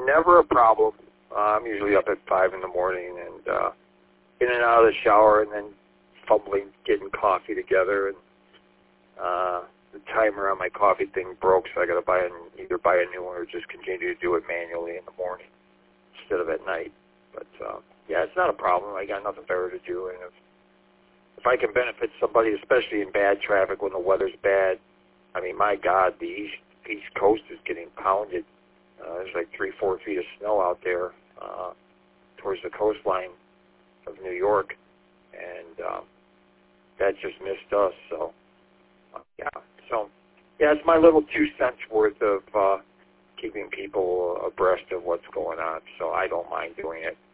never a problem. I'm usually up at 5 in the morning and in and out of the shower and then fumbling, getting coffee together. And the timer on my coffee thing broke, so I got to either buy a new one or just continue to do it manually in the morning instead of at night. But yeah, it's not a problem. I got nothing better to do, and if I can benefit somebody, especially in bad traffic when the weather's bad, I mean, my God, the East Coast is getting pounded. There's like 3-4 feet of snow out there towards the coastline of New York, and that just missed us. So yeah, it's my little 2 cents worth of keeping people abreast of what's going on. So I don't mind doing it.